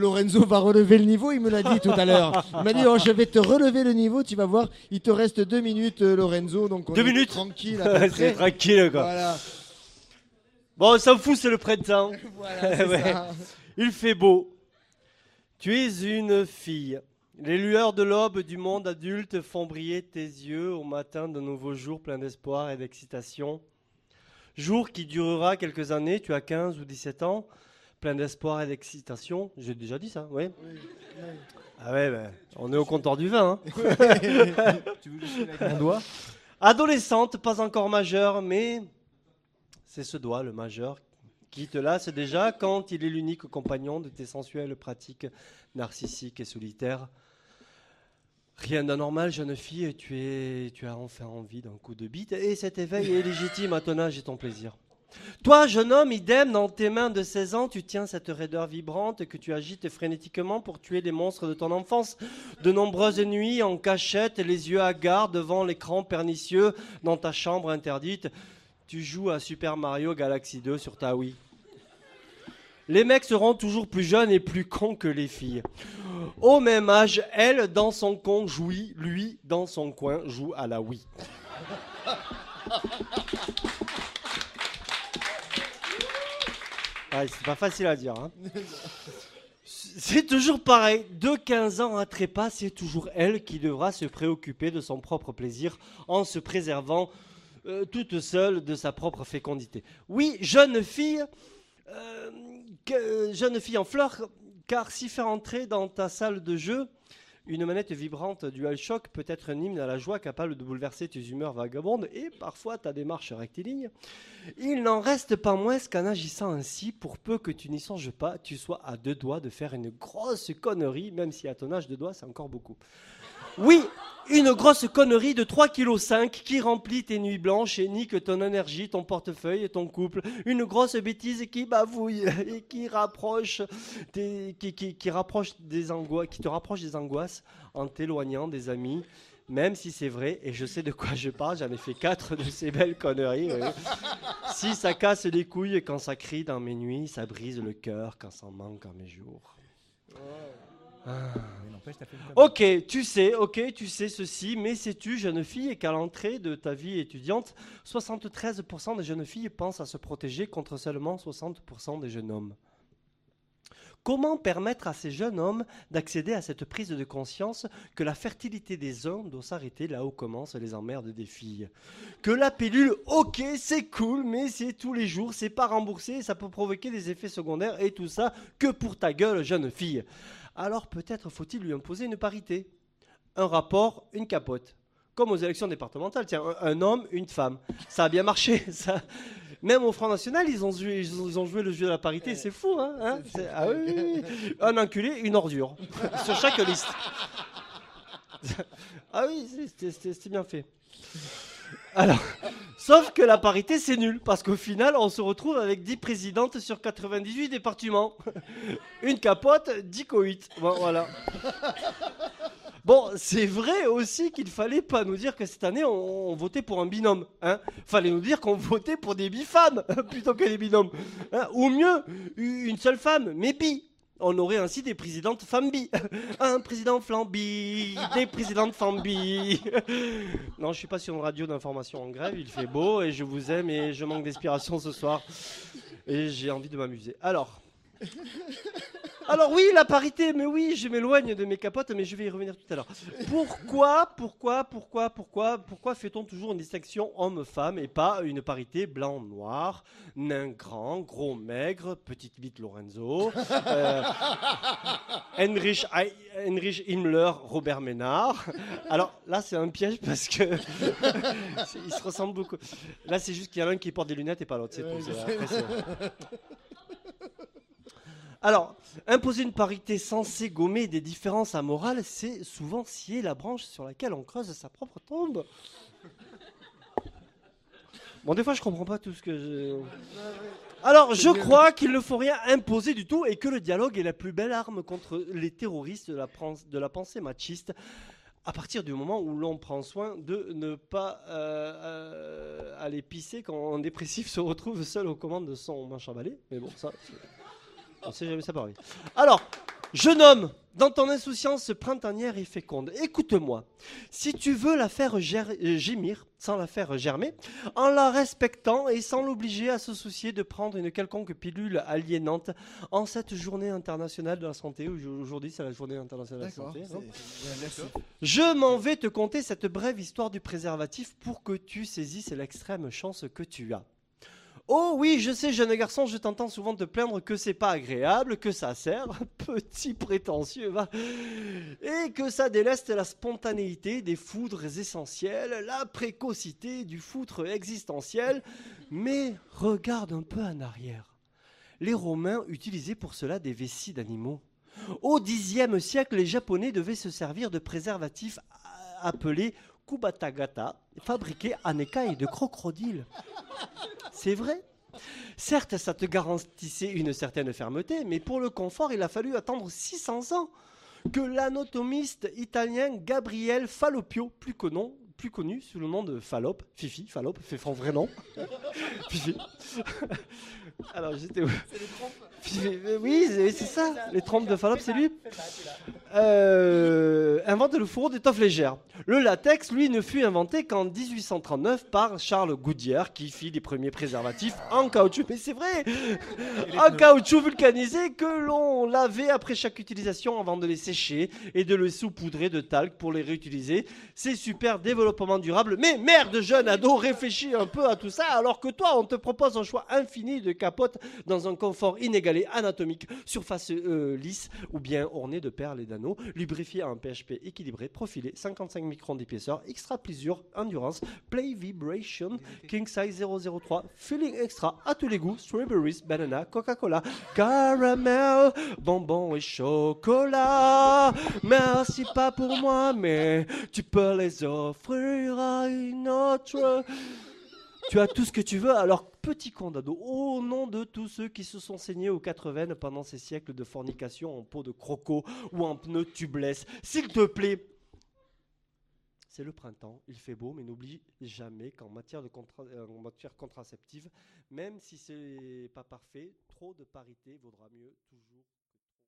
Lorenzo va relever le niveau, il me l'a dit tout à l'heure. Il m'a dit, oh, je vais te relever le niveau, tu vas voir. Il te reste 2 minutes, Lorenzo. Donc on 2 minutes tranquille. C'est tranquille, quoi. Voilà. Bon, on s'en fout, c'est le printemps. Voilà, c'est Ouais. ça. Il fait beau. Tu es une fille. Les lueurs de l'aube du monde adulte font briller tes yeux au matin d'un nouveau jour plein d'espoir et d'excitation. Jour qui durera quelques années, tu as 15 ou 17 ans, plein d'espoir et d'excitation. J'ai déjà dit ça, oui. Ah ouais, ben, on est au comptoir du vin. Hein. Tu veux le avec mon doigt? Adolescente, pas encore majeure, mais c'est ce doigt, le majeur, qui te lasse déjà quand il est l'unique compagnon de tes sensuelles pratiques narcissiques et solitaires. Rien d'anormal, jeune fille, tu as enfin envie d'un coup de bite, et cet éveil est légitime à ton âge et ton plaisir. Toi, jeune homme, idem, dans tes mains de 16 ans, tu tiens cette raideur vibrante que tu agites frénétiquement pour tuer les monstres de ton enfance. De nombreuses nuits, en cachette, les yeux hagards devant l'écran pernicieux dans ta chambre interdite, tu joues à Super Mario Galaxy 2 sur ta Wii. Les mecs seront toujours plus jeunes et plus cons que les filles. Au même âge, elle, dans son coin, jouit, lui, dans son coin, joue à la Wii. Ouais, c'est pas facile à dire. Hein. C'est toujours pareil. De 15 ans à trépas, c'est toujours elle qui devra se préoccuper de son propre plaisir en se préservant toute seule de sa propre fécondité. Oui, jeune fille en fleurs, car si faire entrer dans ta salle de jeu une manette vibrante DualShock peut être un hymne à la joie capable de bouleverser tes humeurs vagabondes et parfois ta démarche rectiligne, il n'en reste pas moins qu'en agissant ainsi, pour peu que tu n'y songes pas, tu sois à 2 doigts de faire une grosse connerie, même si à ton âge 2 doigts c'est encore beaucoup. Oui, une grosse connerie de 3,5 kg qui remplit tes nuits blanches et nique ton énergie, ton portefeuille et ton couple. Une grosse bêtise qui bavouille et qui te rapproche des angoisses en t'éloignant des amis. Même si c'est vrai, et je sais de quoi je parle, j'en ai fait 4 de ces belles conneries. Oui. Si ça casse les couilles quand ça crie dans mes nuits, ça brise le cœur quand ça manque en mes jours. Ah. Ok, tu sais ceci, mais sais-tu, jeune fille, qu'à l'entrée de ta vie étudiante, 73% des jeunes filles pensent à se protéger contre seulement 60% des jeunes hommes. Comment permettre à ces jeunes hommes d'accéder à cette prise de conscience que la fertilité des hommes doit s'arrêter là où commencent les emmerdes des filles? Que la pilule, ok, c'est cool, mais c'est tous les jours, c'est pas remboursé, et ça peut provoquer des effets secondaires et tout ça que pour ta gueule, jeune fille. Alors peut-être faut-il lui imposer une parité. Un rapport, une capote. Comme aux élections départementales, tiens, un homme, une femme. Ça a bien marché, ça. Même au Front National, ils ont joué le jeu de la parité, c'est fou, hein, ah oui. Un enculé, une ordure, sur chaque liste. Ah oui, c'était bien fait. Alors, sauf que la parité, c'est nul, parce qu'au final, on se retrouve avec 10 présidentes sur 98 départements. Une capote, 10 coïts. Bon, voilà. Bon, c'est vrai aussi qu'il fallait pas nous dire que cette année, on votait pour un binôme. Hein. Fallait nous dire qu'on votait pour des bifemmes, plutôt que des binômes. Hein. Ou mieux, une seule femme, mais bi. On aurait ainsi des présidentes femmes bi. Un président flambi, des présidentes femmes bi. Non, je suis pas sur une radio d'information en grève, il fait beau et je vous aime et je manque d'inspiration ce soir. Et j'ai envie de m'amuser. Alors oui, la parité, mais oui, je m'éloigne de mes capotes, mais je vais y revenir tout à l'heure. Pourquoi fait-on toujours une distinction homme-femme et pas une parité blanc-noir, nain grand, gros maigre, petite bite Lorenzo, Heinrich Himmler, Robert Ménard. Alors là, c'est un piège parce que ils se ressemblent beaucoup. Là, c'est juste qu'il y en a un qui porte des lunettes et pas l'autre, c'est tout. Alors, imposer une parité censée gommer des différences amorales, c'est souvent scier la branche sur laquelle on creuse sa propre tombe. Bon, des fois, je comprends pas tout ce que je... Alors, je crois qu'il ne faut rien imposer du tout et que le dialogue est la plus belle arme contre les terroristes de la pensée machiste, à partir du moment où l'on prend soin de ne pas aller pisser quand un dépressif se retrouve seul aux commandes de son manche à balai. Mais bon, ça... On sait jamais ça pareil. Alors, Jeune homme, dans ton insouciance printanière et féconde, écoute-moi. Si tu veux la faire gémir, sans la faire germer, en la respectant et sans l'obliger à se soucier de prendre une quelconque pilule aliénante en cette journée internationale de la santé, aujourd'hui c'est la journée internationale de la D'accord. santé, hein. Merci. Je m'en vais te conter cette brève histoire du préservatif pour que tu saisisses l'extrême chance que tu as. Oh oui, je sais, jeune garçon, je t'entends souvent te plaindre que c'est pas agréable, que ça sert, petit prétentieux, va, et que ça déleste la spontanéité des foudres essentielles, la précocité du foutre existentiel. Mais regarde un peu en arrière. Les Romains utilisaient pour cela des vessies d'animaux. Au Xe siècle, les Japonais devaient se servir de préservatifs appelés kubatagata, fabriqués en écailles de crocodile. C'est vrai. Certes, ça te garantissait une certaine fermeté, mais pour le confort, il a fallu attendre 600 ans que l'anatomiste italien Gabriel Fallopio, plus connu sous le nom de Fallope, Fifi, Fallope, c'est son vrai nom. Fifi. Alors, j'étais où? C'est les trompes. Oui, c'est ça. Les trompes de Fallope, c'est lui. Invente le fourreau d'étoffe légère. Le latex, lui, ne fut inventé qu'en 1839 par Charles Goodyear, qui fit les premiers préservatifs en caoutchouc. Mais c'est vrai, en caoutchouc vulcanisé que l'on lavait après chaque utilisation avant de les sécher et de les saupoudrer de talc pour les réutiliser. C'est super développement durable. Mais merde, jeune ado, réfléchis un peu à tout ça, alors que toi, on te propose un choix infini de capotes dans un confort inégalé anatomique, surface lisse ou bien ornée de perles et d'anneaux, lubrifié à un PHP équilibré, profilé, 55 microns d'épaisseur, extra pleasure, endurance, play vibration, king size 003, feeling extra à tous les goûts, strawberries, banana, Coca-Cola, caramel, bonbons et chocolat. Merci pas pour moi, mais tu peux les offrir à une autre. Tu as tout ce que tu veux, alors petit con d'ado, au nom de tous ceux qui se sont saignés aux 80 pendant ces siècles de fornication en peau de croco ou en pneu tubeless, s'il te plaît, c'est le printemps, il fait beau, mais n'oublie jamais qu'en matière contraceptive, même si c'est pas parfait, trop de parité vaudra mieux toujours.